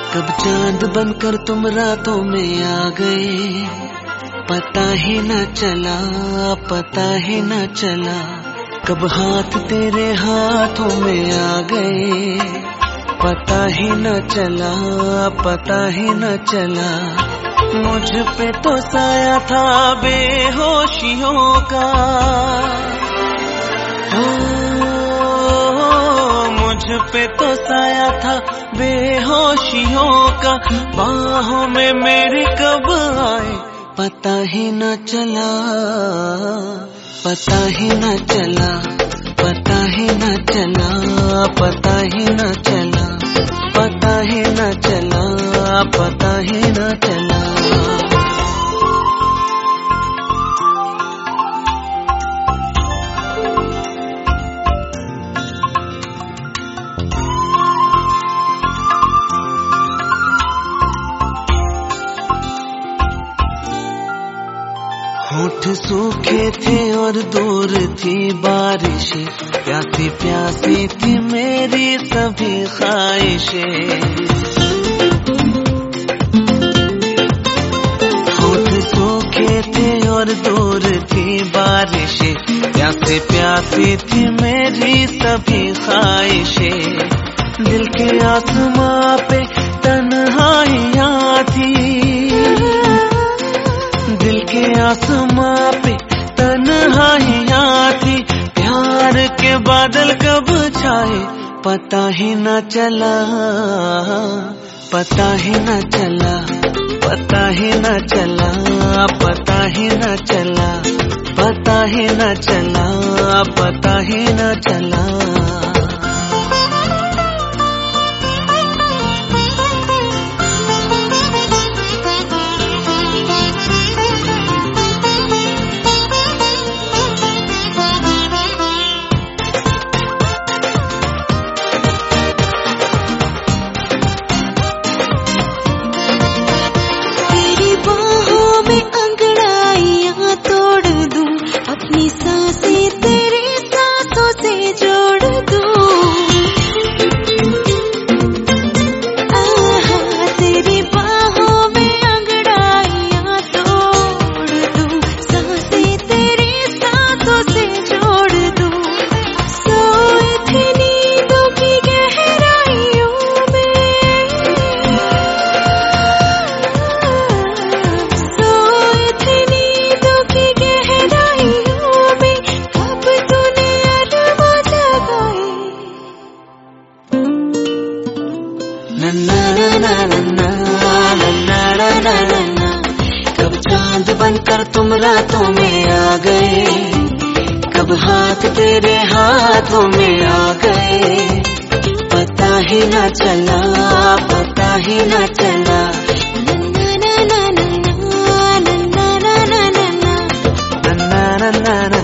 कब चांद बनकर तुम रातों में आ गए, पता ही न चला, पता ही न चला। कब हाथ तेरे हाथों में आ गए, पता ही न चला, पता ही न चला। मुझ पे तो साया था बेहोशियों का, मुझ पे तो साया था बेहोशियों का। बाहों में मेरी कब आए पता ही न चला, पता ही न चला, पता ही न चला, पता ही न चला, पता ही न चला, पता ही न चला। होठ सूखे थे और दूर थी बारिशें, प्यासी प्यासी थी मेरी सभी ख्वाहिशें। होठ सूखे थे और दूर थी बारिशें, प्यासी प्यासी थी मेरी सभी ख्वाहिशें। दिल के आसमां पे तन्हाइयां थी, दिल के आसमां पे तन्हाइयां थी। प्यार के बादल कब छाए पता ही न चला, पता ही न चला, पता ही न चला, पता ही न चला, पता ही न चला, पता ही न चला। कब चांद बनकर तुम रातों में आ गए, कब हाथ तेरे हाथों में आ गए। पता ही न चला, पता ही न चला। ना ना ना ना ना ना ना ना ना ना ना ना ना।